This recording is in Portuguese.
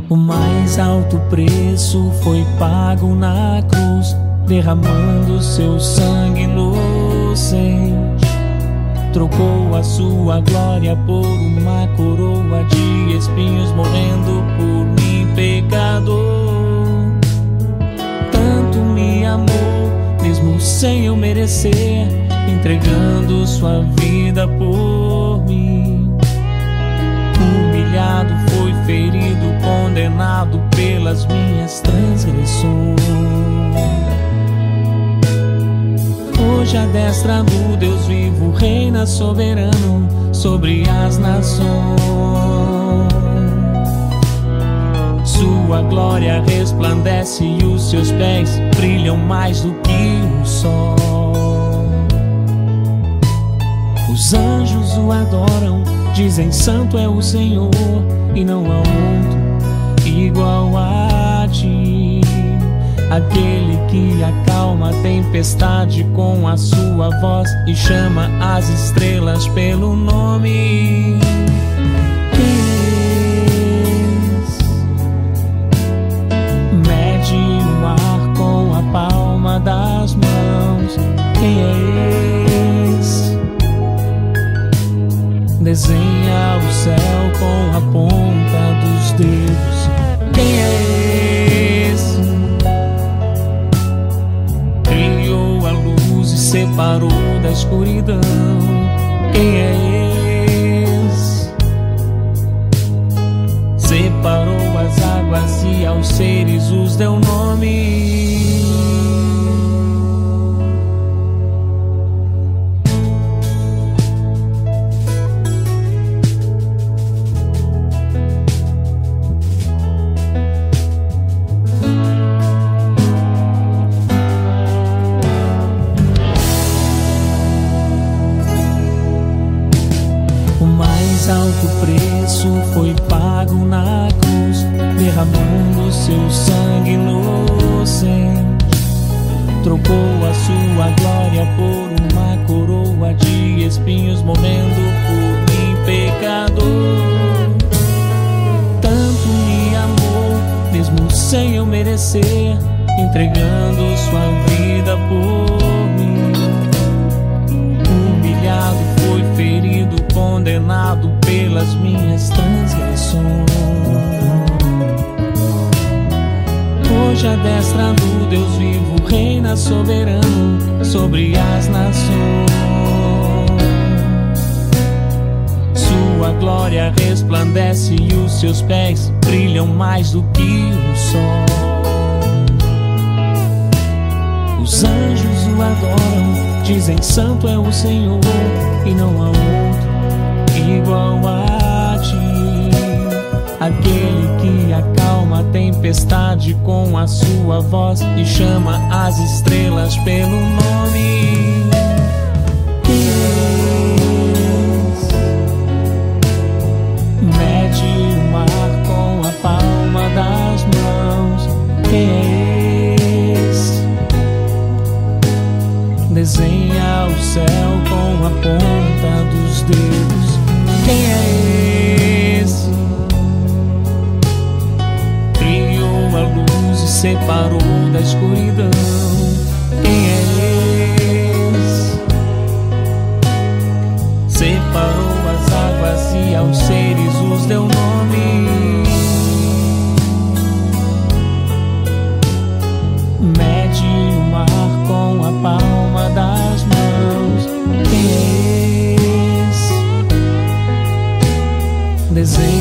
O mais alto preço foi pago na cruz, derramando seu sangue inocente. Trocou a sua glória por uma coroa de espinhos, morrendo por mim, pecador. Tanto me amou, mesmo sem eu merecer, entregando sua vida por mim. Humilhado, foi ferido, condenado pelas minhas transgressões. Hoje à destra do Deus vivo, reina soberano sobre as nações. Sua glória resplandece e os seus pés brilham mais do que o sol. Os anjos o adoram, dizem: santo é o Senhor, e não há outro igual a ti. Aquele que acalma a tempestade com a sua voz e chama as estrelas pelo nome. Mede o mar com a palma das mãos. Quem é esse? Desenha o céu com a ponta dos dedos. Quem é esse? Criou a luz e separou da escuridão. Quem é esse? Separou as águas e aos seres os deu nome. Alto preço foi pago na cruz, derramando seu sangue inocente. Trocou a sua glória por uma coroa de espinhos, morrendo por mim, pecador. Tanto me amou, mesmo sem eu merecer, entregando sua vida por mim. Humilhado, foi ferido, condenado pelas minhas transgressões. Hoje à destra do Deus vivo, reina soberano sobre as nações. Sua glória resplandece e os seus pés brilham mais do que o sol. Os anjos o adoram, dizem: santo é o Senhor, e não há outro igual a ti. Aquele que acalma a tempestade com a sua voz e chama as estrelas pelo nome. Mede o mar com a palma das mãos. Quem é esse? Desenha o céu com a ponta dos dedos. Quem é esse? Criou a luz e separou da escuridão. Quem é esse? Separou as águas e aos seres os deu nome. Mede o mar com a palma das mãos. Quem é esse? Desenha